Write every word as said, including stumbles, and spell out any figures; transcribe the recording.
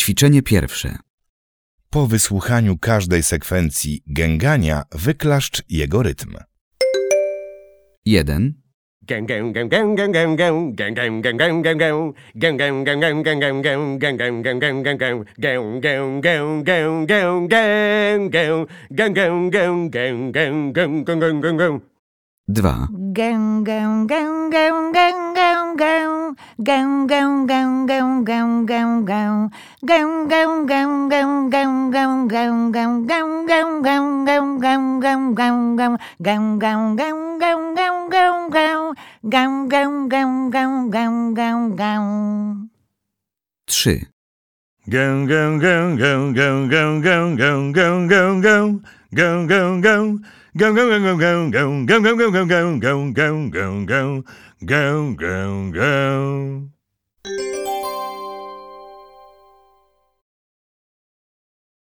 Ćwiczenie pierwsze. Po wysłuchaniu każdej sekwencji gęgania wyklaszcz jego rytm. jeden, dwa, trzy, Gę, gę, gę, gę, gę, gę, gę, gę, gę, gę, gę, gę, gę, gę. Gę, gę, gę, gę, gę, gę, gę, gę, gę, gę, gę, gę, gę, gę, gę, gę, gę.